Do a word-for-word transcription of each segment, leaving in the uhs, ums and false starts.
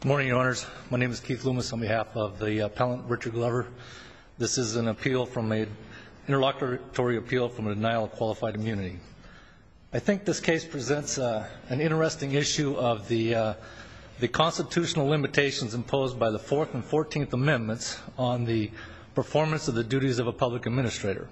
Good morning, Your Honors. My name is Keith Loomis on behalf of the appellant Richard Glover. This is an appeal from a interlocutory appeal from a denial of qualified immunity. I think this case presents uh, an interesting issue of the uh, the constitutional limitations imposed by the Fourth and Fourteenth Amendments on the performance of the duties of a public administrator.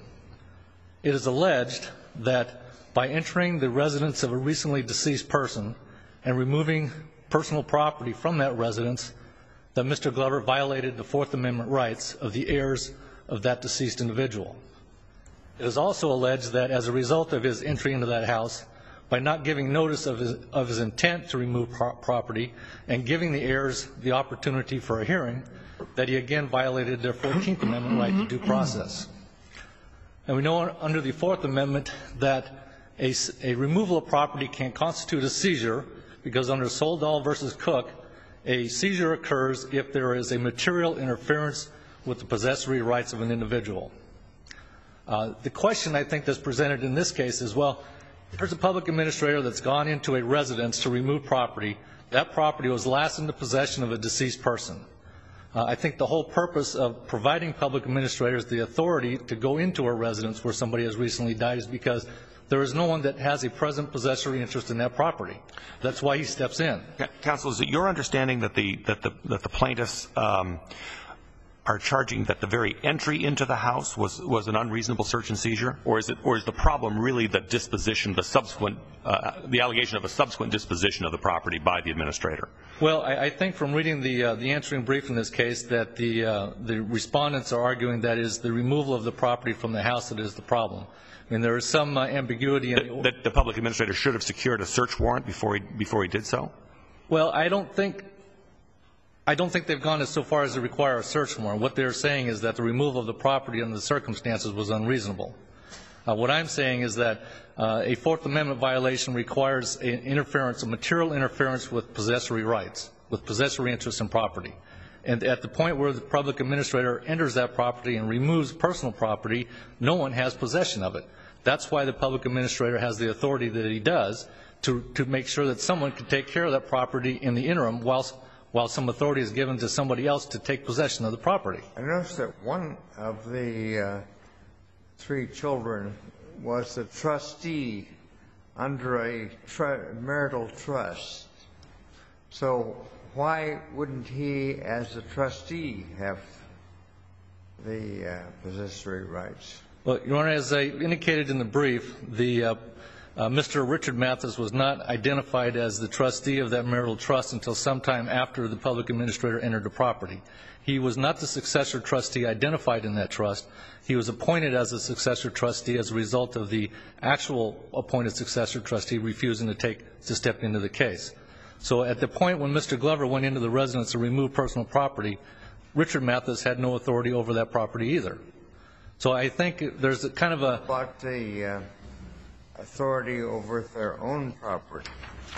It is alleged that by entering the residence of a recently deceased person and removing personal property from that residence, that Mister Glover violated the Fourth Amendment rights of the heirs of that deceased individual. It is also alleged that as a result of his entry into that house, by not giving notice of his, of his intent to remove pro property and giving the heirs the opportunity for a hearing, that he again violated their Fourteenth Amendment right to due process. And we know under the Fourth Amendment that a, a removal of property can constitute a seizure, because under Soledal versus Cook, a seizure occurs if there is a material interference with the possessory rights of an individual. Uh, the question I think that's presented in this case is, well, there's a public administrator that's gone into a residence to remove property. That property was last in the possession of a deceased person. Uh, I think the whole purpose of providing public administrators the authority to go into a residence where somebody has recently died is because there is no one that has a present possessory interest in that property. That's why he steps in. Counsel, is it your understanding that the that the that the plaintiffs um, are charging that the very entry into the house was was an unreasonable search and seizure, or is it or is the problem really the disposition, the subsequent, uh, the allegation of a subsequent disposition of the property by the administrator? Well, I, I think from reading the uh, the answering brief in this case that the uh, the respondents are arguing that it is the removal of the property from the house that is the problem. I mean, there is some uh, ambiguity in the, that the public administrator should have secured a search warrant before he before he did so. Well, I don't think I don't think they've gone as so far as to require a search warrant. What they're saying is that the removal of the property under the circumstances was unreasonable. Uh, what I'm saying is that uh, a Fourth Amendment violation requires an interference, a material interference with possessory rights, with possessory interest in property. And at the point where the public administrator enters that property and removes personal property, no one has possession of it. That's why the public administrator has the authority that he does to, to make sure that someone can take care of that property in the interim whilst, while some authority is given to somebody else to take possession of the property. I noticed that one of the uh, three children was a trustee under a tr marital trust. So why wouldn't he, as a trustee, have the uh, possessory rights? Well, Your Honor, as I indicated in the brief, the uh, uh, Mister Richard Mathis was not identified as the trustee of that marital trust until sometime after the public administrator entered the property. He was not the successor trustee identified in that trust. He was appointed as a successor trustee as a result of the actual appointed successor trustee refusing to take to step into the case. So at the point when Mister Glover went into the residence to remove personal property, Richard Mathis had no authority over that property either. So I think there's a kind of a... About the uh, authority over their own property.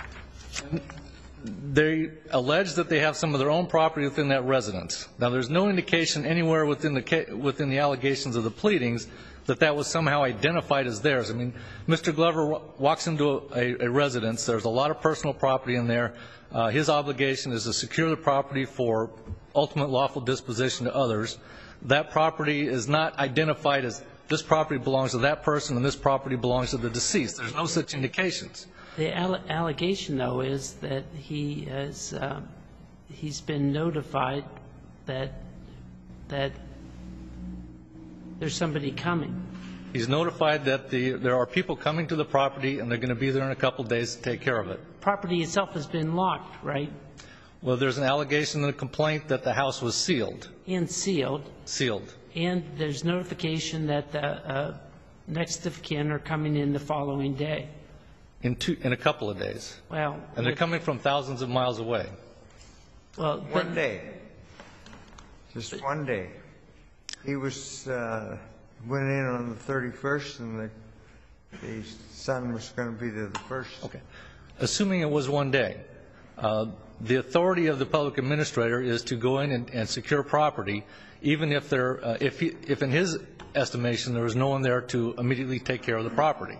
They allege that they have some of their own property within that residence. Now, there's no indication anywhere within the, within the allegations of the pleadings that that was somehow identified as theirs. I mean, Mister Glover walks into a, a residence. There's a lot of personal property in there. Uh, his obligation is to secure the property for ultimate lawful disposition to others. That property is not identified as this property belongs to that person and this property belongs to the deceased. There's no such indications. The alle allegation, though, is that he has uh, he's been notified that that there's somebody coming. He's notified that the, there are people coming to the property and they're going to be there in a couple of days to take care of it. Property itself has been locked, right? Well, there's an allegation and a complaint that the house was sealed. And sealed. Sealed. And there's notification that the uh, next of kin are coming in the following day. In, two, in a couple of days. Well, and they're coming from thousands of miles away. Well, one day. Just one day. He was uh, went in on the thirty-first, and the, the son was going to be there the first. Okay. Assuming it was one day, uh, the authority of the public administrator is to go in and, and secure property, even if there, uh, if, he, if in his estimation there was no one there to immediately take care of the property.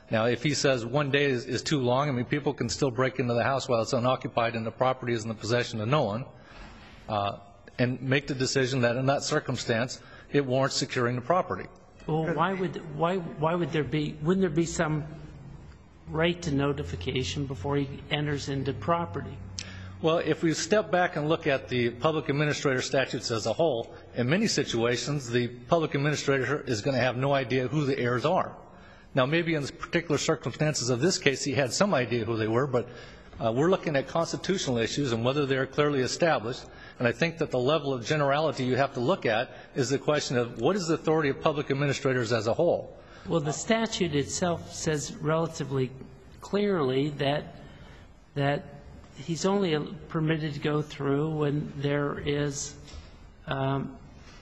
Now, if he says one day is, is too long, I mean, people can still break into the house while it's unoccupied and the property is in the possession of no one, uh, and make the decision that in that circumstance it warrants securing the property. Well, why would, why, why would there be, wouldn't there be some right to notification before he enters into property? Well, if we step back and look at the public administrator statutes as a whole, in many situations the public administrator is going to have no idea who the heirs are. Now, maybe in the particular circumstances of this case he had some idea who they were, but uh, we're looking at constitutional issues and whether they're clearly established. And I think that the level of generality you have to look at is the question of what is the authority of public administrators as a whole. Well, the statute itself says relatively clearly that that he's only permitted to go through when there is um,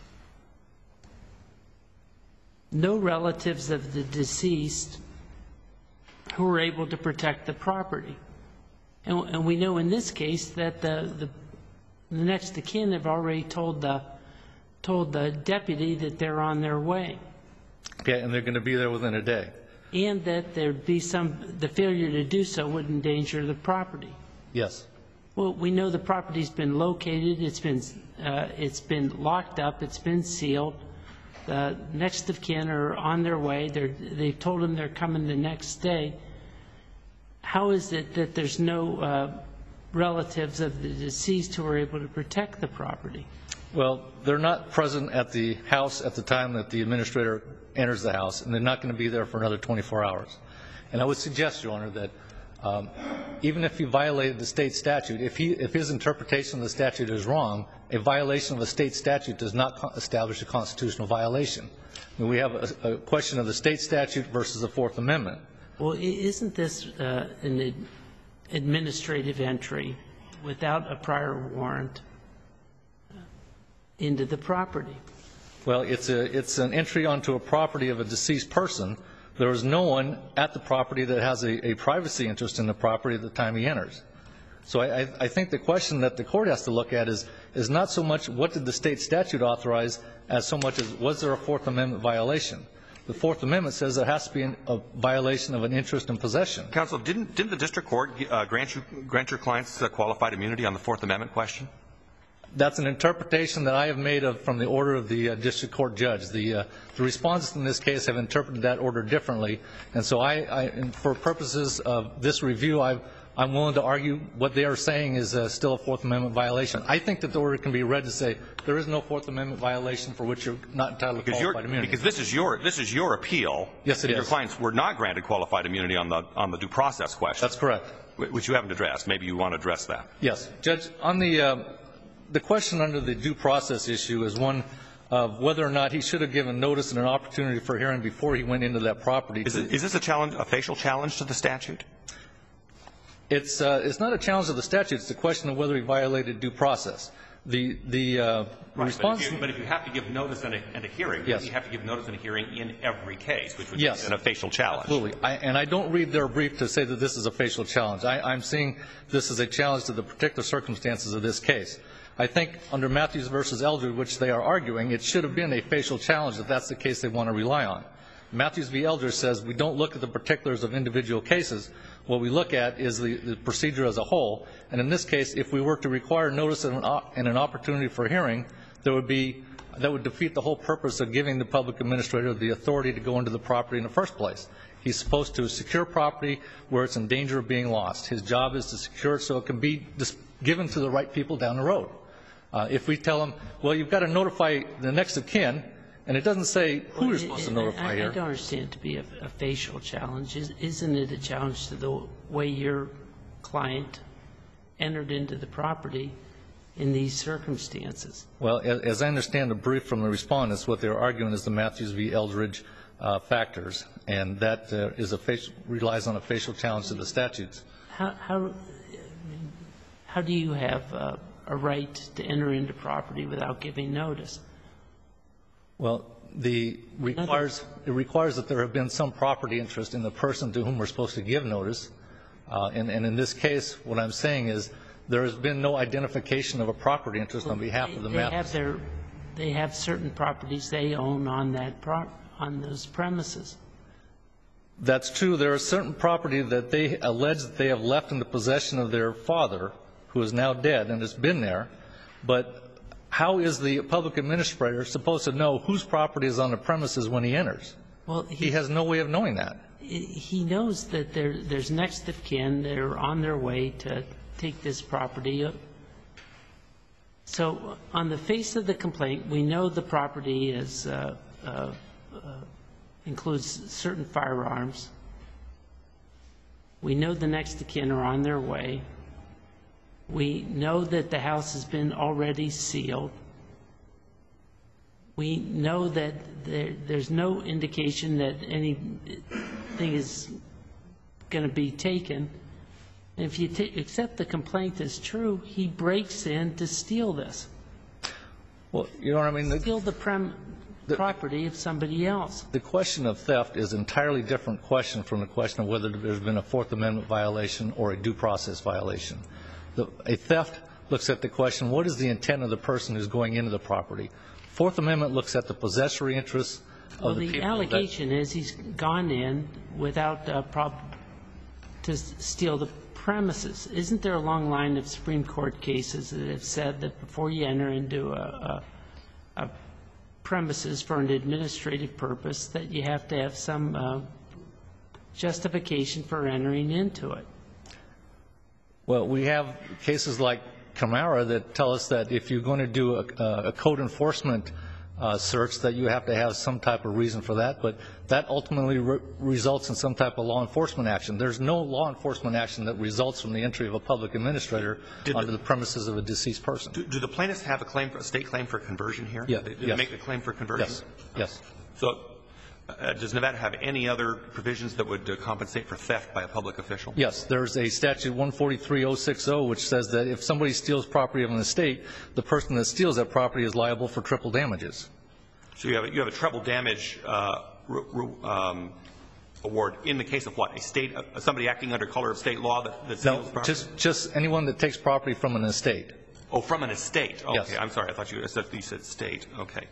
no relatives of the deceased who are able to protect the property. And, and we know in this case that the, the, the next of kin have already told the, told the deputy that they're on their way. Okay, and they're going to be there within a day. And that there'd be some, the failure to do so would endanger the property. Yes. Well, we know the property's been located, it's been, uh, it's been locked up, it's been sealed. The next of kin are on their way. They're, they've told them they're coming the next day. How is it that there's no uh, relatives of the deceased who are able to protect the property? Well, they're not present at the house at the time that the administrator enters the house, and they're not going to be there for another twenty-four hours. And I would suggest, Your Honor, that um, even if he violated the state statute, if, he, if his interpretation of the statute is wrong, a violation of a state statute does not establish a constitutional violation. I mean, we have a, a question of the state statute versus the Fourth Amendment. Well, isn't this uh, an ad administrative entry without a prior warrant into the property? Well, it's, a, it's an entry onto a property of a deceased person. There is no one at the property that has a, a privacy interest in the property at the time he enters. So I, I think the question that the court has to look at is, is not so much what did the state statute authorize as so much as was there a Fourth Amendment violation. The Fourth Amendment says there has to be an, a violation of an interest in possession. Counsel, didn't, didn't the district court uh, grant, you, grant your clients uh, qualified immunity on the Fourth Amendment question? That's an interpretation that I have made of, from the order of the uh, district court judge. The, uh, the respondents in this case have interpreted that order differently. And so I, I and for purposes of this review, I've, I'm willing to argue what they are saying is uh, still a Fourth Amendment violation. I think that the order can be read to say there is no Fourth Amendment violation for which you're not entitled to because qualified immunity. Because this is your, this is your appeal. Yes, it and is. Your clients were not granted qualified immunity on the, on the due process question. That's correct. Which you haven't addressed. Maybe you want to address that. Yes. Judge, on the, uh, the question under the due process issue is one of whether or not he should have given notice and an opportunity for hearing before he went into that property. Is, it, is this a challenge, a facial challenge to the statute? It's, uh, it's not a challenge of the statute. It's a question of whether he violated due process. The, the uh, right, response. But if, you, but if you have to give notice and a, and a hearing, yes. you have to give notice and a hearing in every case, which would yes. be a facial challenge. Absolutely. I, and I don't read their brief to say that this is a facial challenge. I, I'm seeing this as a challenge to the particular circumstances of this case. I think under Matthews versus Eldred, which they are arguing, it should have been a facial challenge if that's the case they want to rely on. Matthews v. Eldred says we don't look at the particulars of individual cases. What we look at is the, the procedure as a whole. And in this case, if we were to require notice and an, and an opportunity for hearing, there would be, that would defeat the whole purpose of giving the public administrator the authority to go into the property in the first place. He's supposed to secure property where it's in danger of being lost. His job is to secure it so it can be given to the right people down the road. Uh, if we tell him, well, you've got to notify the next of kin, and it doesn't say who you're supposed to notify I, I here. don't understand it to be a, a facial challenge. Is, isn't it a challenge to the way your client entered into the property in these circumstances? Well, as, as I understand the brief from the respondents, what they're arguing is the Matthews v. Eldridge uh, factors, and that uh, is a facial, relies on a facial challenge to the statutes. How, how, how do you have uh, a right to enter into property without giving notice? Well, the requires, it requires that there have been some property interest in the person to whom we're supposed to give notice. Uh, and, and in this case, what I'm saying is there has been no identification of a property interest on behalf they, of the they Matthews. have their, they have certain properties they own on that pro, on those premises. That's true. There is certain property that they allege that they have left in the possession of their father, who is now dead and has been there. But how is the public administrator supposed to know whose property is on the premises when he enters? Well, He has no way of knowing that. He knows that there, there's next of kin. They're on their way to take this property. So on the face of the complaint, we know the property is, uh, uh, uh, includes certain firearms. We know the next of kin are on their way. We know that the house has been already sealed. We know that there, there's no indication that anything is going to be taken. And if you ta- accept the complaint as true, he breaks in to steal this, Well, you know what I mean? The, steal the, prem- The- property of somebody else. the question of theft is an entirely different question from the question of whether there's been a Fourth Amendment violation or a due process violation. The, a theft looks at the question, what is the intent of the person who's going into the property? Fourth Amendment looks at the possessory interests of Well, the the people. allegation is he's gone in without a prob to s- steal the premises. Isn't there a long line of Supreme Court cases that have said that before you enter into a, a, a premises for an administrative purpose, that you have to have some uh, justification for entering into it? Well, we have cases like Camara that tell us that if you're going to do a, a code enforcement uh, search, that you have to have some type of reason for that, but that ultimately re results in some type of law enforcement action. There's no law enforcement action that results from the entry of a public administrator Did onto the, the premises of a deceased person. Do, do the plaintiffs have a claim, for, a state claim for conversion here? Yeah, Did they, did yes. they make the claim for conversion? Yes, yes. So uh, does Nevada have any other provisions that would uh, compensate for theft by a public official? Yes, there's a statute one forty-three oh six oh which says that if somebody steals property of an estate, the person that steals that property is liable for triple damages. So you have a, you have a treble damage uh, um, award in the case of what? A state, uh, somebody acting under color of state law that, that steals No, property? just, just anyone that takes property from an estate. Oh, from an estate. Okay, Yes. I'm sorry. I thought you said, you said state. Okay.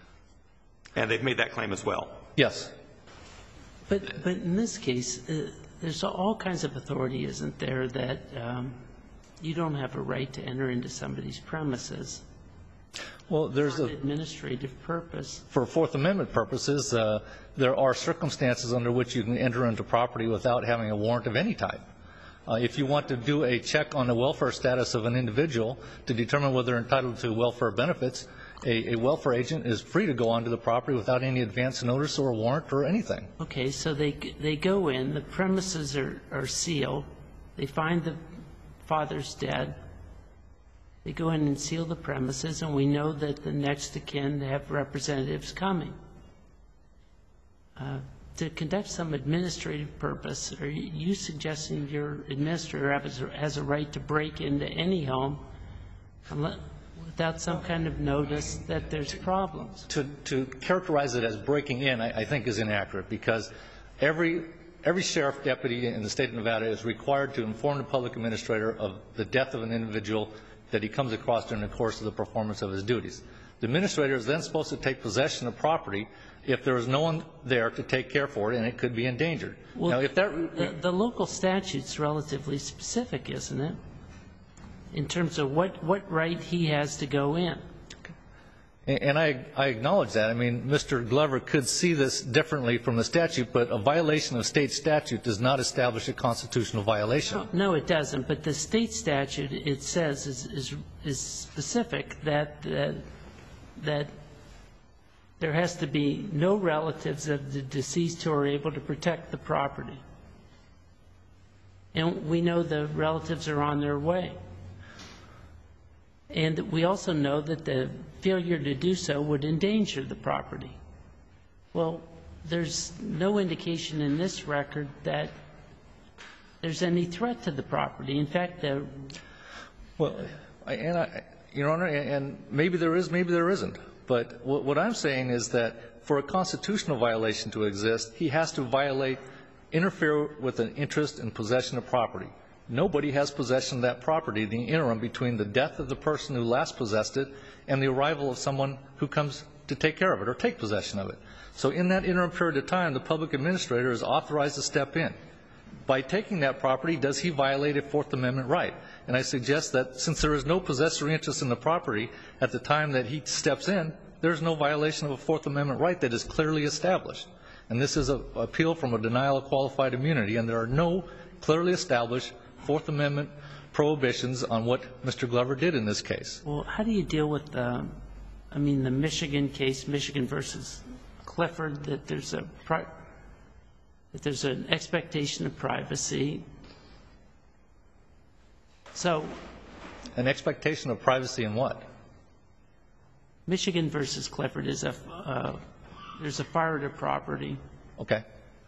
And they've made that claim as well. Yes. But, but in this case, uh, there's all kinds of authority, isn't there, that um, you don't have a right to enter into somebody's premises Well, there's for an a, administrative purpose. for Fourth Amendment purposes, uh, there are circumstances under which you can enter into property without having a warrant of any type. Uh, if you want to do a check on the welfare status of an individual to determine whether they're entitled to welfare benefits, a, a welfare agent is free to go onto the property without any advance notice or a warrant or anything. Okay, so they, they go in, the premises are, are sealed, they find the father's dead, they go in and seal the premises, and we know that the next of kin have representatives coming. Uh, to conduct some administrative purpose, are you suggesting your administrator has a, has a right to break into any home unless, without some kind of notice that there's problems? To, to characterize it as breaking in, I, I think is inaccurate, because every, every sheriff deputy in the state of Nevada is required to inform the public administrator of the death of an individual that he comes across during the course of the performance of his duties. The administrator is then supposed to take possession of property if there is no one there to take care for it and it could be endangered. Well, now, if that, the, the local statute's relatively specific, isn't it, in terms of what, what right he has to go in? and I, I acknowledge that. I mean, Mister Glover could see this differently from the statute, but a violation of state statute does not establish a constitutional violation. No, it doesn't. But the state statute, it says, is, is, is specific that, that, that there has to be no relatives of the deceased who are able to protect the property. And we know the relatives are on their way. And we also know that the failure to do so would endanger the property. Well, there's no indication in this record that there's any threat to the property. In fact, the Well, I, and I, Your Honor, and, and maybe there is, maybe there isn't. But what, what I'm saying is that for a constitutional violation to exist, he has to violate, interfere with an interest in possession of property. Nobody has possession of that property in the interim between the death of the person who last possessed it and the arrival of someone who comes to take care of it or take possession of it. So in that interim period of time, the public administrator is authorized to step in. By taking that property, does he violate a Fourth Amendment right? And I suggest that since there is no possessory interest in the property at the time that he steps in, there's no violation of a Fourth Amendment right that is clearly established. And this is an appeal from a denial of qualified immunity, and there are no clearly established Fourth Amendment prohibitions on what Mister Glover did in this case. Well, how do you deal with the, I mean, the Michigan case, Michigan versus Clifford, that there's a pri that there's an expectation of privacy? So, An expectation of privacy in what? Michigan versus Clifford is a uh, there's a fire at a property, Okay.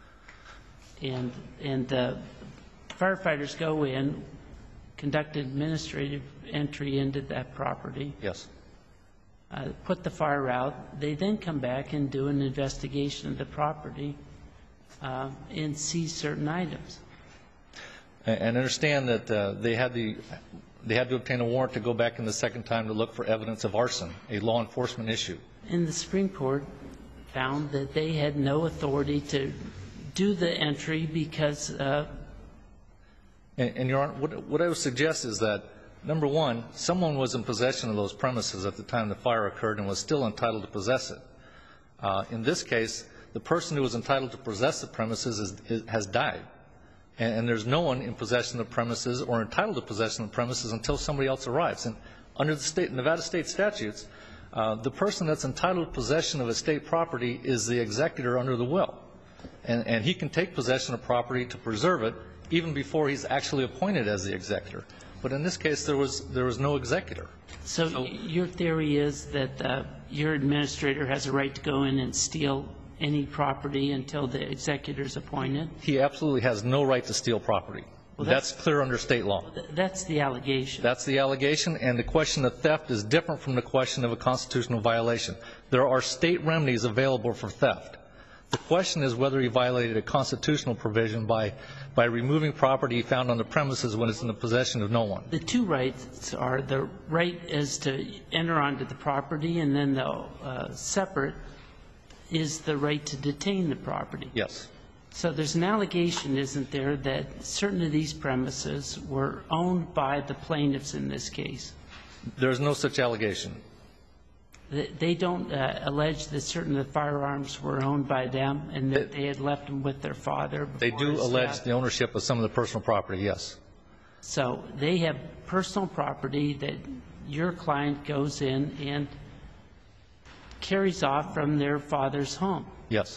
and and the firefighters go in, conduct administrative entry into that property, Yes. uh, put the fire out. They then come back and do an investigation of the property uh, and seize certain items. And and understand that uh, they had the they had to obtain a warrant to go back in the second time to look for evidence of arson, a law enforcement issue. And the Supreme Court found that they had no authority to do the entry because uh, And, and Your Honor, what, what I would suggest is that, number one, someone was in possession of those premises at the time the fire occurred and was still entitled to possess it. Uh, in this case, the person who was entitled to possess the premises is, is, has died. And, and there's no one in possession of the premises or entitled to possession of the premises until somebody else arrives. And under the state, Nevada state statutes, uh, the person that's entitled to possession of a state property is the executor under the will. And, and he can take possession of property to preserve it even before he's actually appointed as the executor. But in this case, there was, there was no executor. So, so your theory is that uh, your administrator has a right to go in and steal any property until the executor is appointed? He absolutely has no right to steal property. Well, that's, that's clear under state law. Th that's the allegation. That's the allegation, and the question of theft is different from the question of a constitutional violation. There are state remedies available for theft. The question is whether he violated a constitutional provision by, by removing property found on the premises when it's in the possession of no one. The two rights are the right is to enter onto the property, and then the uh, separate is the right to detain the property. Yes. So there's an allegation, isn't there, that certain of these premises were owned by the plaintiffs in this case? There's no such allegation. They don't uh, allege that certain of the firearms were owned by them and that they had left them with their father before They do his allege death. the ownership of some of the personal property, yes. So they have personal property that your client goes in and carries off from their father's home. Yes.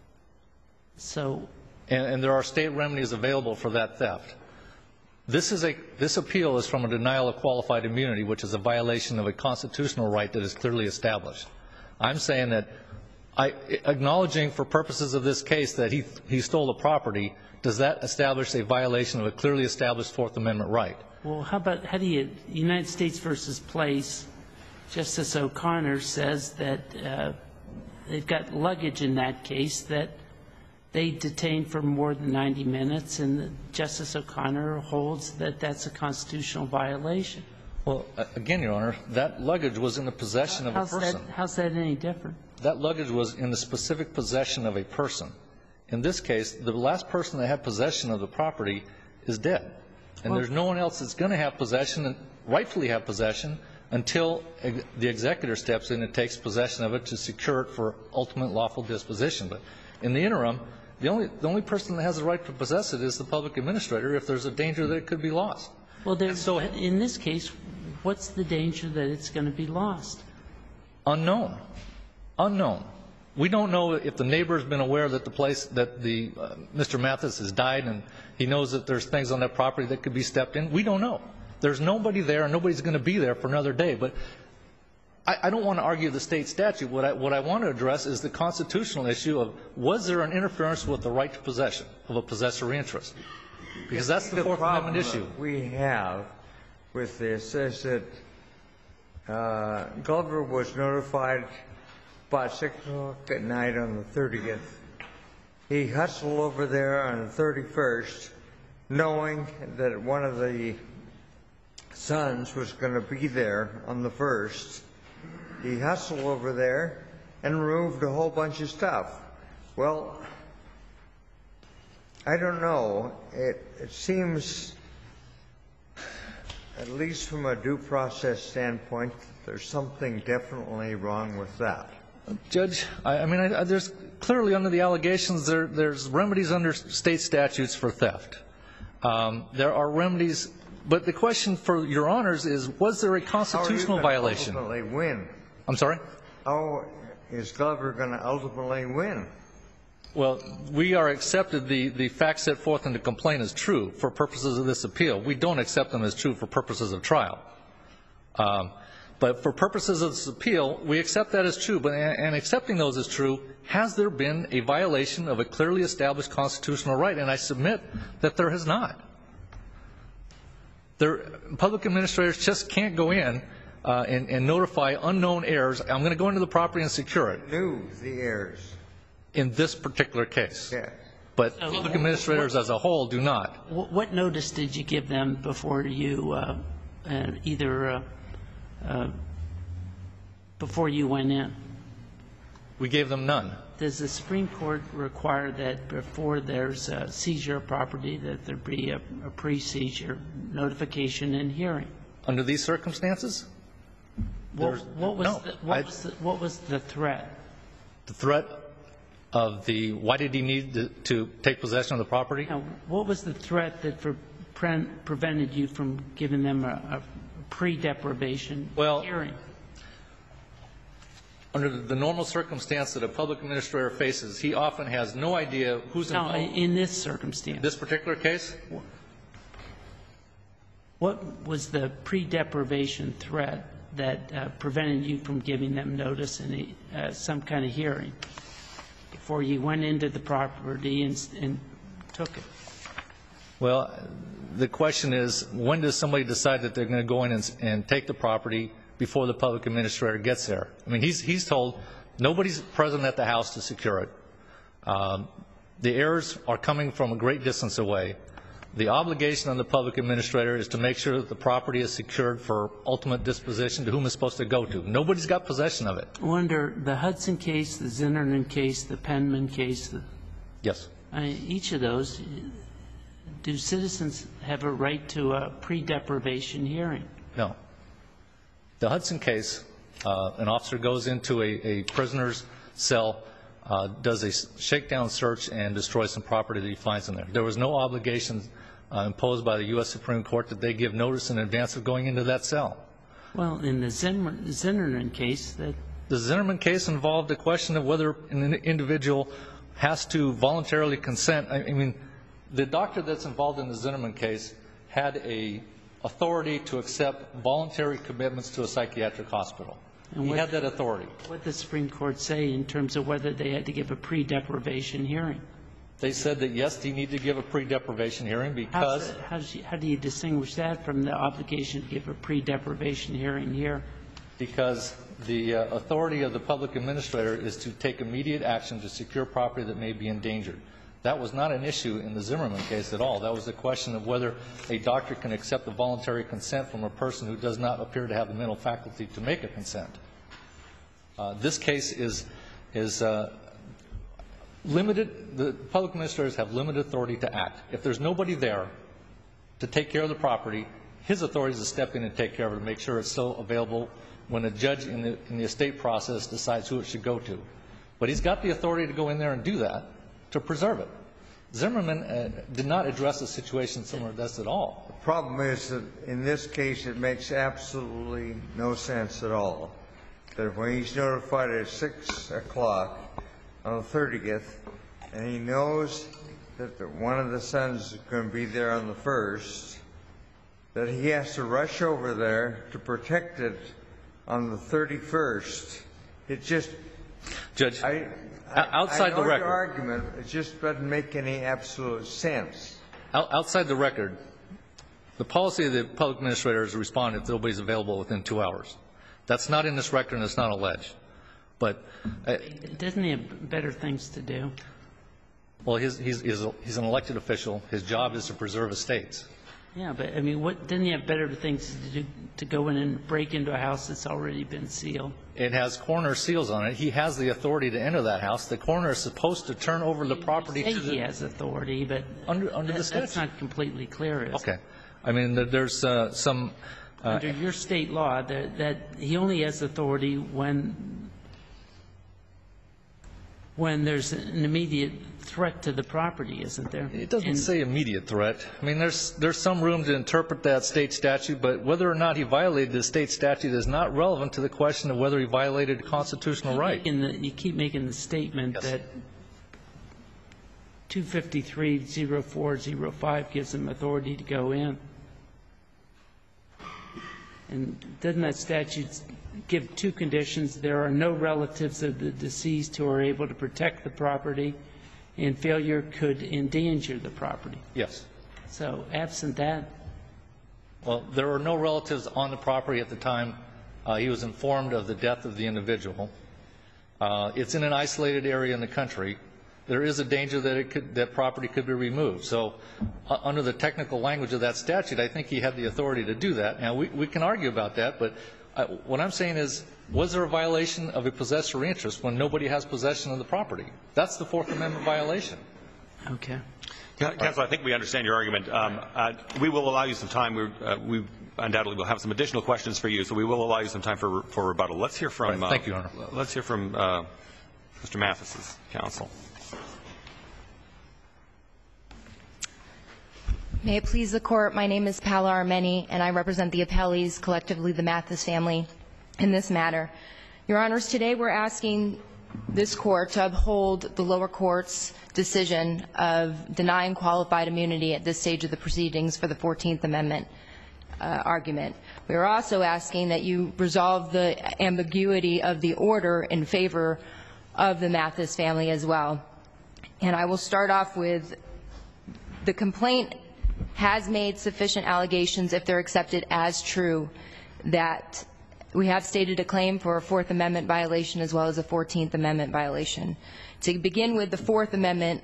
So, And, and there are state remedies available for that theft. This is a this appeal is from a denial of qualified immunity, which is a violation of a constitutional right that is clearly established. I'm saying that I acknowledging for purposes of this case that he he stole the property, does that establish a violation of a clearly established Fourth Amendment right? well, how about, how do you, United States versus Place, Justice O'Connor says that uh, they've got luggage in that case that they detained for more than ninety minutes, and Justice O'Connor holds that that's a constitutional violation. Well, again, Your Honor, that luggage was in the possession of a How's person. that, how's that any different? That luggage was in the specific possession of a person. In this case, the last person that had possession of the property is dead. And Well- there's no one else that's going to have possession, and rightfully have possession, until ex- the executor steps in and takes possession of it to secure it for ultimate lawful disposition. But in the interim, the only, the only person that has the right to possess it is the public administrator if there's a danger that it could be lost. Well, there's, So- in this case, what's the danger that it's going to be lost? Unknown. Unknown. We don't know if the neighbor has been aware that the place, that the, uh, Mister Mathis has died and he knows that there's things on that property that could be stepped in. We don't know. There's nobody there and nobody's going to be there for another day. But I, I don't want to argue the state statute. What I, what I want to address is the constitutional issue of was there an interference with the right to possession of a possessory interest? Because that's the Fourth Amendment issue. The problem we have with this is that uh, Glover was notified about six o'clock at night on the thirtieth. He hustled over there on the thirty-first, knowing that one of the sons was going to be there on the first. He hustled over there. and removed a whole bunch of stuff. Well, I don't know. It, it seems, at least from a due process standpoint, there's something definitely wrong with that. Judge, I, I mean, I, I, there's clearly under the allegations there, there's remedies under state statutes for theft. Um, there are remedies, but the question for Your Honors is, was there a constitutional How are you gonna violation? ultimately win? I'm sorry? How is Glover going to ultimately win? Well, we are accepted the, the facts set forth in the complaint as true for purposes of this appeal. We don't accept them as true for purposes of trial. Um, but for purposes of this appeal, we accept that as true. But and accepting those as true, has there been a violation of a clearly established constitutional right? And I submit that there has not. There, public administrators just can't go in uh, and, and notify unknown heirs. I'm going to go into the property and secure it. Knew the heirs. In this particular case. Yes. But So, public administrators as a whole do not. Wh- What notice did you give them before you uh, uh, either uh, uh, before you went in? We gave them none. Does the Supreme Court require that before there's a seizure of property that there be a, a pre-seizure notification and hearing? Under these circumstances, What, There's- what was no, the, what I- was the, what was the threat? the threat of the, why did he need to, to take possession of the property? Now, what was the threat that for, pre- prevented you from giving them a, a pre-deprivation Well, hearing? Under the normal circumstance that a public administrator faces, he often has no idea who's No, involved. in this circumstance. This particular case, What was the pre-deprivation threat that uh, prevented you from giving them notice and uh, some kind of hearing before you went into the property and, and took it? well, the question is, when does somebody decide that they're going to go in and, and take the property before the public administrator gets there? I mean, he's, he's told nobody's present at the house to secure it. Um, the heirs are coming from a great distance away. The obligation on the public administrator is to make sure that the property is secured for ultimate disposition to whom it's supposed to go to. Nobody's got possession of it. Under the Hudson case, the Zinnerman case, the Penman case, the, Yes. I mean, each of those, do citizens have a right to a pre-deprivation hearing? No. The Hudson case, uh, an officer goes into a, a prisoner's cell, uh, does a shakedown search, and destroys some property that he finds in there. There was no obligation uh, imposed by the U S Supreme Court that they give notice in advance of going into that cell. Well, in the Zimmer, Zinnerman case, that The Zinnerman case involved the question of whether an individual has to voluntarily consent. I I mean, the doctor that's involved in the Zinnerman case had a authority to accept voluntary commitments to a psychiatric hospital. And He what- had that authority. what did the Supreme Court say in terms of whether they had to give a pre-deprivation hearing? They said that, yes, they need to give a pre-deprivation hearing How's because that- How do you- how do you distinguish that from the obligation to give a pre-deprivation hearing here? because the uh, authority of the public administrator is to take immediate action to secure property that may be endangered. That was not an issue in the Zimmerman case at all. That was a question of whether a doctor can accept a voluntary consent from a person who does not appear to have the mental faculty to make a consent. Uh, this case is, is uh, limited. The public administrators have limited authority to act. If there's nobody there to take care of the property, his authority is to step in and take care of it and make sure it's still available when a judge in the, in the estate process decides who it should go to. But he's got the authority to go in there and do that, to preserve it. Zimmerman uh, did not address a situation similar to this at all. The problem is that in this case, it makes absolutely no sense at all. That when he's notified at six o'clock on the thirtieth, and he knows that the, one of the sons is going to be there on the first, that he has to rush over there to protect it on the thirty-first. It just, Judge, I, O- I, outside I the know record. your argument, it just doesn't make any absolute sense. out- outside the record, the policy of the public administrator is to respond if nobody's available within two hours. That's not in this record and it's not alleged. But, uh, Doesn't he have better things to do? well, he's, he's, he's, a, he's an elected official. His job is to preserve estates. Yeah, but, I mean, what, didn't he have better things to do, to go in and break into a house that's already been sealed? It has coroner seals on it. He has the authority to enter that house. The coroner is supposed to turn over the property You to say he the... has authority, but Under, under the that- statute. that's not completely clear, is it? Okay. I mean, there- there's uh, some... Uh, Under your state law, that, that he only has authority when, when there's an immediate threat to the property, isn't there? It doesn't And- say immediate threat. I mean, there's there's some room to interpret that state statute, but whether or not he violated the state statute is not relevant to the question of whether he violated a constitutional right. In the, you keep making the statement Yes. that two fifty-three oh four oh five gives him authority to go in. And doesn't that statute give two conditions? There are no relatives of the deceased who are able to protect the property, and failure could endanger the property. Yes. So absent that, Well, there were no relatives on the property at the time uh, he was informed of the death of the individual. Uh, it's in an isolated area in the country. There is a danger that it could, that property could be removed. So uh, under the technical language of that statute, I think he had the authority to do that. Now, we, we can argue about that, but uh, what I'm saying is, was there a violation of a possessory interest when nobody has possession of the property? That's the Fourth Amendment violation. okay. Counsel, I think we understand your argument. Um, uh, we will allow you some time. We're, uh, we undoubtedly will have some additional questions for you, so we will allow you some time for, for rebuttal. Let's hear from. Right. Thank you, Your Honor. Uh, let's hear from uh, Mister Mathis's counsel. May it please the Court, my name is Paola Armeni, and I represent the appellees, collectively the Mathis family, in this matter. Your Honors, today we're asking this Court to uphold the lower court's decision of denying qualified immunity at this stage of the proceedings for the fourteenth Amendment uh, argument. We are also asking that you resolve the ambiguity of the order in favor of the Mathis family as well. And I will start off with the complaint has made sufficient allegations, if they're accepted as true, that we have stated a claim for a Fourth Amendment violation as well as a fourteenth Amendment violation. To begin with the Fourth Amendment,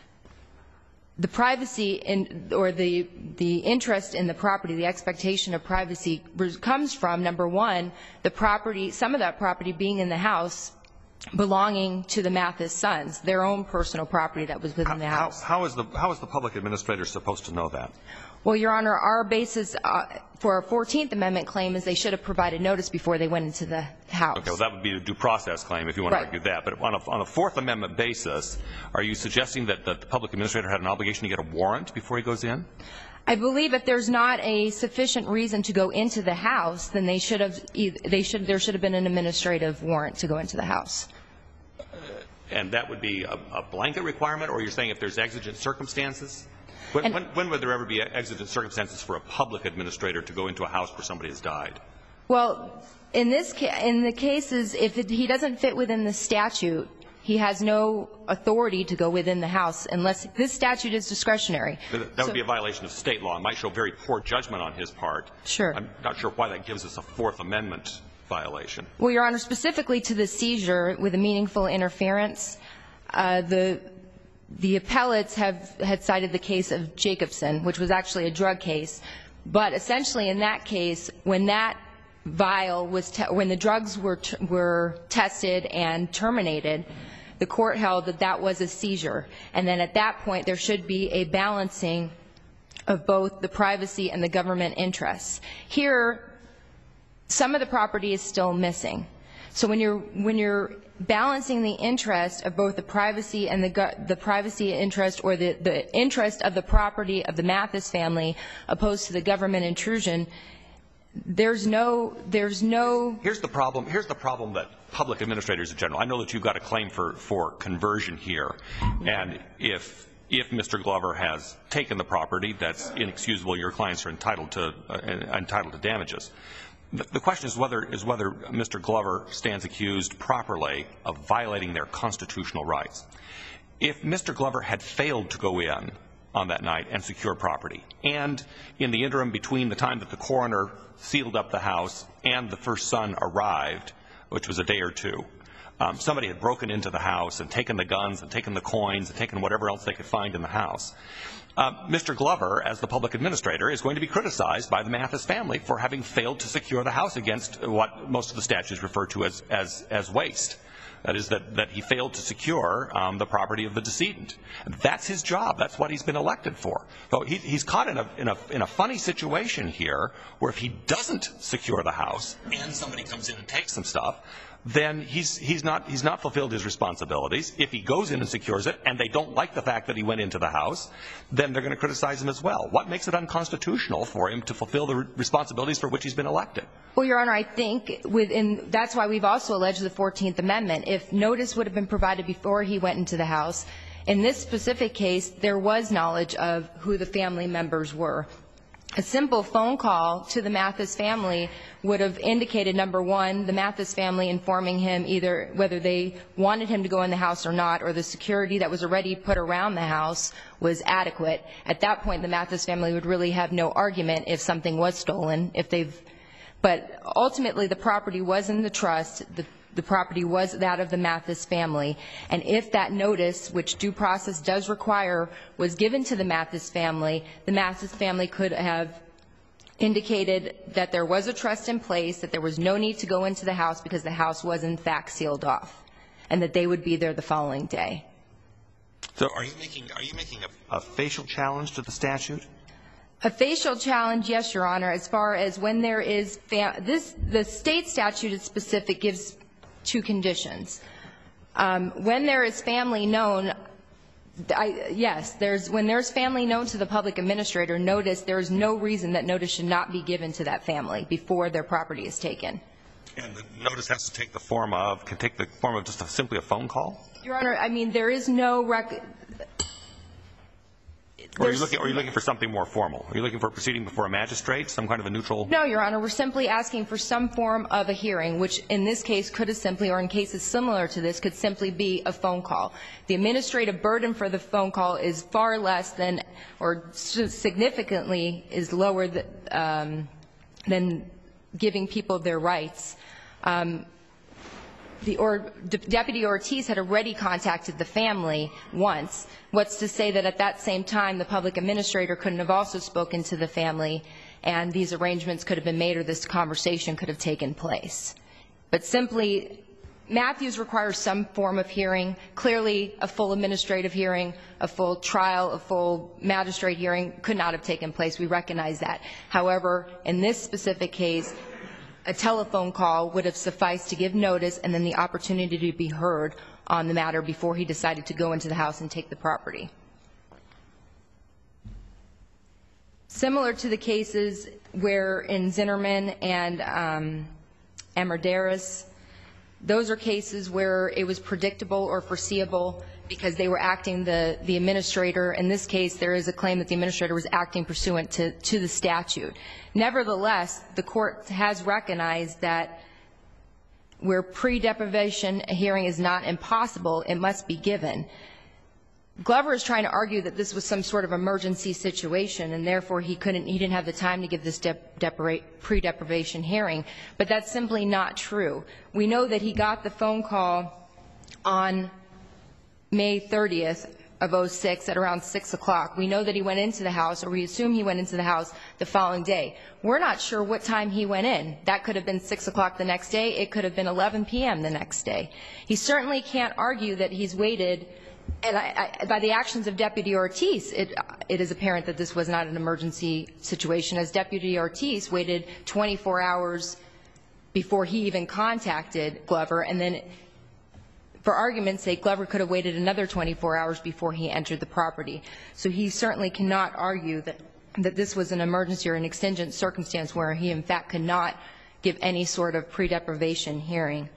the privacy in, or the, the interest in the property, the expectation of privacy comes from, number one, the property, some of that property being in the house belonging to the Mathis sons, their own personal property that was within the How, house. how, is the, how is the public administrator supposed to know that? Well, Your Honor, our basis uh, for a fourteenth Amendment claim is they should have provided notice before they went into the house. Okay, well, that would be a due process claim if you want Right. to argue that. But on a, on a Fourth Amendment basis, are you suggesting that, that the public administrator had an obligation to get a warrant before he goes in? I believe if there's not a sufficient reason to go into the house, then they should have, they should, there should have been an administrative warrant to go into the house. And that would be a, a blanket requirement, or you're saying if there's exigent circumstances? When, And- when, when would there ever be exigent circumstances for a public administrator to go into a house where somebody has died? Well, in this ca- in the cases, if it, he doesn't fit within the statute, he has no authority to go within the house unless this statute is discretionary. That, that So- would be a violation of state law. It might show very poor judgment on his part. Sure. I'm not sure why that gives us a Fourth Amendment violation. Well, Your Honor, specifically to the seizure with a meaningful interference, uh, the the appellates have had cited the case of Jacobson, which was actually a drug case. But essentially, in that case, when that vial was te- when the drugs were t- were tested and terminated, the court held that that was a seizure, and then at that point there should be a balancing of both the privacy and the government interests. Here, some of the property is still missing. So when you're when you're balancing the interest of both the privacy and the gu- the privacy interest or the the interest of the property of the Mathis family opposed to the government intrusion, there's no there's no Here's the problem. Here's the problem that public administrators in general. I know that you've got a claim for for conversion here, and if if Mister Glover has taken the property, that's inexcusable. Your clients are entitled to uh, entitled to damages. The question is whether is whether Mister Glover stands accused properly of violating their constitutional rights. If Mister Glover had failed to go in on that night and secure property, and in the interim between the time that the coroner sealed up the house and the first son arrived, which was a day or two, um, somebody had broken into the house and taken the guns and taken the coins and taken whatever else they could find in the house. Uh, Mister Glover, as the public administrator, is going to be criticized by the Mathis family for having failed to secure the house against what most of the statutes refer to as, as, as waste. That is, that, that he failed to secure um, the property of the decedent. That's his job. That's what he's been elected for. So he, he's caught in a, in, a, in a funny situation here where if he doesn't secure the house and somebody comes in and takes some stuff, then he's, he's, not, he's not fulfilled his responsibilities. If he goes in and secures it and they don't like the fact that he went into the house, then they're going to criticize him as well. What makes it unconstitutional for him to fulfill the responsibilities for which he's been elected? Well, Your Honor, I think within, that's why we've also alleged the fourteenth Amendment. If notice would have been provided before he went into the house, in this specific case, there was knowledge of who the family members were. A simple phone call to the Mathis family would have indicated, number one, the Mathis family informing him either whether they wanted him to go in the house or not, or the security that was already put around the house was adequate. At that point, the Mathis family would really have no argument if something was stolen, if they've, but ultimately the property was in the trust, the The property was that of the Mathis family, and if that notice, which due process does require, was given to the Mathis family, the Mathis family could have indicated that there was a trust in place, that there was no need to go into the house because the house was in fact sealed off, and that they would be there the following day. So are you making, are you making a, a facial challenge to the statute? A facial challenge, yes, Your Honor, as far as when there is, fam this, the state statute is specific, gives two conditions. Um, when there is family known, I, yes, there's, when there's family known to the public administrator, notice there is no reason that notice should not be given to that family before their property is taken. And the notice has to take the form of, can take the form of just a, simply a phone call? Your Honor, I mean, there is no rec Or are, you looking, or are you looking for something more formal? Are you looking for a proceeding before a magistrate, some kind of a neutral? No, Your Honor. We're simply asking for some form of a hearing, which in this case could have simply, or in cases similar to this, could simply be a phone call. The administrative burden for the phone call is far less than, or significantly is lower than, um, than giving people their rights. Um, The or, Deputy Ortiz had already contacted the family once. What's to say that at that same time the public administrator couldn't have also spoken to the family and these arrangements could have been made or this conversation could have taken place. But simply, Matthews requires some form of hearing. Clearly, a full administrative hearing, a full trial, a full magistrate hearing could not have taken place. We recognize that. However, in this specific case, a telephone call would have sufficed to give notice and then the opportunity to be heard on the matter before he decided to go into the house and take the property. Similar to the cases where in Zinnerman and um, Amarderas, those are cases where it was predictable or foreseeable because they were acting, the, the administrator. In this case, there is a claim that the administrator was acting pursuant to, to the statute. Nevertheless, the court has recognized that where pre-deprivation hearing is not impossible, it must be given. Glover is trying to argue that this was some sort of emergency situation and therefore he couldn't, he didn't have the time to give this pre-deprivation hearing, but that's simply not true. We know that he got the phone call on May thirtieth of oh six at around six o'clock. We know that he went into the house, or we assume he went into the house the following day. We're not sure what time he went in. That could have been six o'clock the next day. It could have been eleven p m the next day. He certainly can't argue that he's waited. And I, I, by the actions of Deputy Ortiz, it, it is apparent that this was not an emergency situation, as Deputy Ortiz waited twenty-four hours before he even contacted Glover, and then, for argument's sake, Glover could have waited another twenty-four hours before he entered the property. So he certainly cannot argue that, that this was an emergency or an exigent circumstance where he, in fact, could not give any sort of pre-deprivation hearing.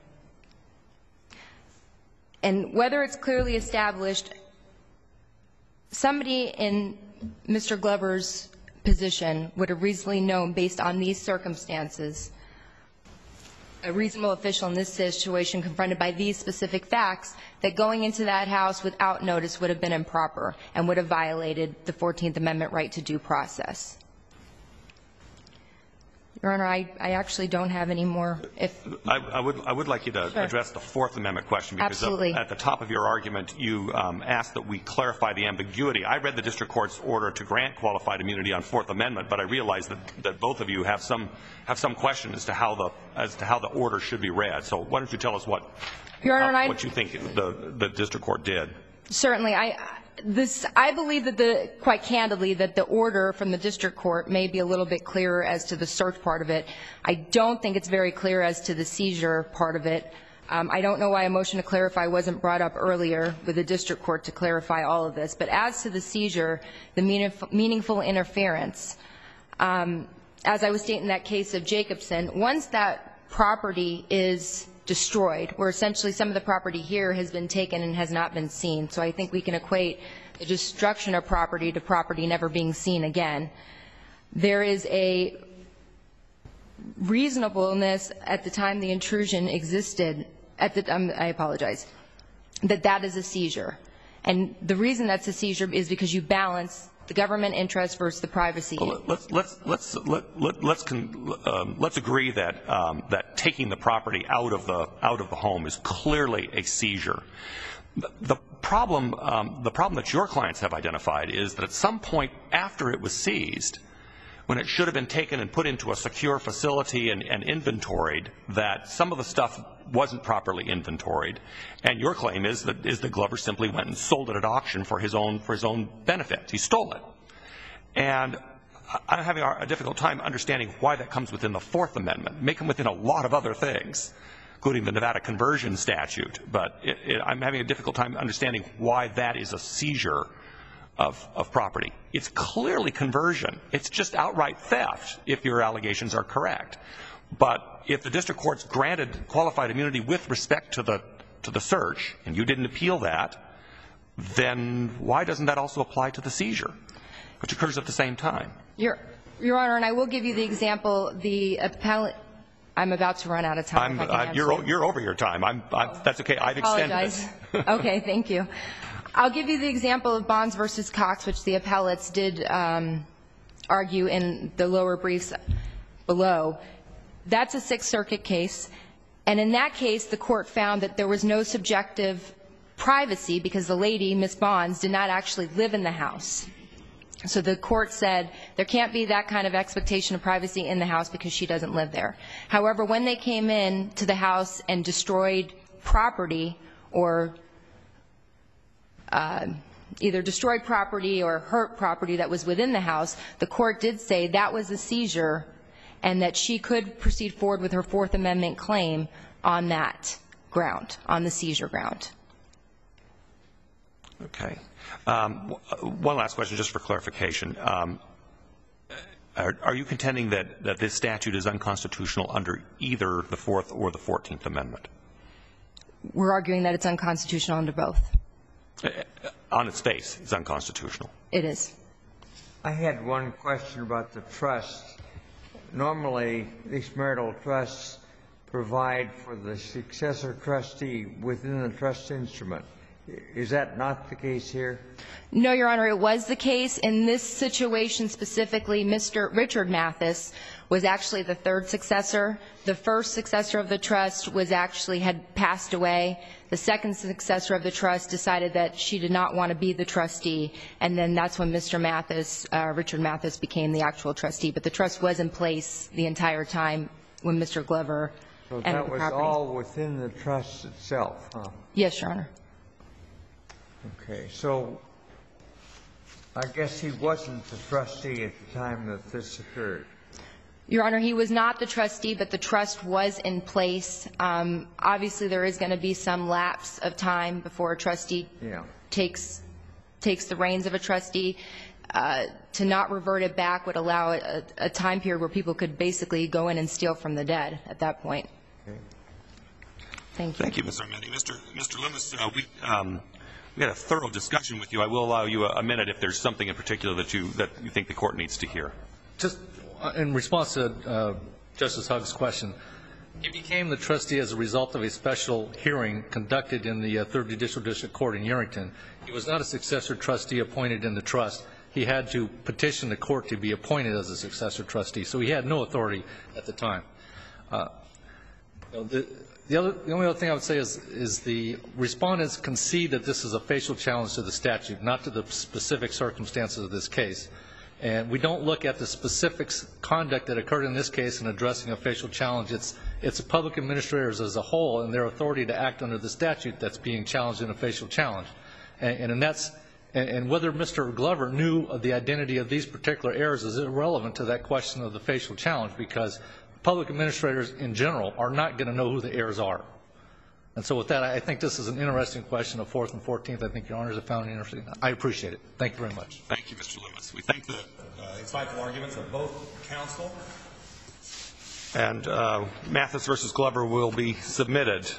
And whether it's clearly established, somebody in Mister Glover's position would have reasonably known, based on these circumstances, a reasonable official in this situation confronted by these specific facts, that going into that house without notice would have been improper and would have violated the fourteenth Amendment right to due process. Your Honor, I, I actually don't have any more. If I, I would I would like you to Sure. address the Fourth Amendment question, because Absolutely. at the top of your argument you um, asked that we clarify the ambiguity. I read the district court's order to grant qualified immunity on Fourth Amendment, but I realize that, that both of you have some have some question as to how the as to how the order should be read. So why don't you tell us what Your Honor, how, I, what you think the the district court did? Certainly, I this I believe that the quite candidly that the order from the district court may be a little bit clearer as to the search part of it. I don't think it's very clear as to the seizure part of it. Um, I don't know why a motion to clarify wasn't brought up earlier with the district court to clarify all of this. But as to the seizure, the meaningful, meaningful interference, um, as I was stating in that case of Jacobson, once that property is destroyed, where essentially some of the property here has been taken and has not been seen. So I think we can equate the destruction of property to property never being seen again. There is a reasonableness at the time the intrusion existed, at the, um, I apologize, that that is a seizure. And the reason that's a seizure is because you balance the government interest versus the privacy. Well, let's let's let's let, let, let's con, um, let's agree that um, that taking the property out of the out of the home is clearly a seizure. The, the problem um, the problem that your clients have identified is that at some point after it was seized, when it should have been taken and put into a secure facility and, and inventoried, that some of the stuff wasn't properly inventoried, and your claim is that is that Glover simply went and sold it at auction for his own for his own benefit. He stole it, and I'm having a difficult time understanding why that comes within the Fourth Amendment. Make them within a lot of other things, including the Nevada conversion statute. But it, it, I'm having a difficult time understanding why that is a seizure of, of property. It's clearly conversion. It's just outright theft, if your allegations are correct. But if the district court's granted qualified immunity with respect to the to the search, and you didn't appeal that, then why doesn't that also apply to the seizure, which occurs at the same time? Your, Your Honor, and I will give you the example, the appellate, I'm about to run out of time. I'm, if I can uh, you're, answer. you're over your time. I'm, I'm, that's okay. I've extended Apologize. it. Okay, thank you. I'll give you the example of Bonds versus Cox, which the appellates did um, argue in the lower briefs below. That's a Sixth Circuit case, and in that case, the court found that there was no subjective privacy because the lady, Miss Bonds, did not actually live in the house. So the court said there can't be that kind of expectation of privacy in the house because she doesn't live there. However, when they came in to the house and destroyed property or uh, either destroyed property or hurt property that was within the house, the court did say that was a seizure and that she could proceed forward with her Fourth Amendment claim on that ground, on the seizure ground. Okay. Um, one last question, just for clarification. Um, are, are you contending that, that this statute is unconstitutional under either the Fourth or the Fourteenth Amendment? We're arguing that it's unconstitutional under both. Uh, on its face, it's unconstitutional. It is. I had one question about the trust. Normally, these marital trusts provide for the successor trustee within the trust instrument. Is that not the case here? No, Your Honor, it was the case. In this situation specifically, Mister Richard Mathis was actually the third successor. The first successor of the trust was actually had passed away. The second successor of the trust decided that she did not want to be the trustee, and then that's when Mister Mathis, uh, Richard Mathis, became the actual trustee. But the trust was in place the entire time when Mister Glover So entered that the was property. all within the trust itself, huh? Yes, Your Honor. Okay, so I guess he wasn't the trustee at the time that this occurred. Your Honor, he was not the trustee, but the trust was in place. Um, obviously, there is going to be some lapse of time before a trustee Yeah. takes takes the reins of a trustee. Uh, to not revert it back would allow a, a time period where people could basically go in and steal from the dead at that point. Okay. Thank you. Thank you, Mister Armendi. Mister Mister Loomis, uh, we um, we had a thorough discussion with you. I will allow you a, a minute if there's something in particular that you that you think the court needs to hear. Just in response to uh, Justice Hugg's question, he became the trustee as a result of a special hearing conducted in the uh, third Judicial District Court in Yerington. He was not a successor trustee appointed in the trust. he had to petition the court to be appointed as a successor trustee. So he had no authority at the time. Uh, you know, the, the, other, the only other thing I would say is, is the respondents concede that this is a facial challenge to the statute, not to the specific circumstances of this case. And we don't look at the specific conduct that occurred in this case in addressing a facial challenge. It's, it's the public administrators as a whole and their authority to act under the statute that's being challenged in a facial challenge. And, and that's, and, and whether Mister Glover knew of the identity of these particular errors is irrelevant to that question of the facial challenge, because public administrators in general are not going to know who the heirs are. And so with that, I think this is an interesting question of fourth and fourteenth. I think Your Honors have found it interesting. I appreciate it. Thank you very much. Thank you, Mister Loomis. We thank the uh, insightful arguments of both counsel. And uh, Mathis versus Glover will be submitted.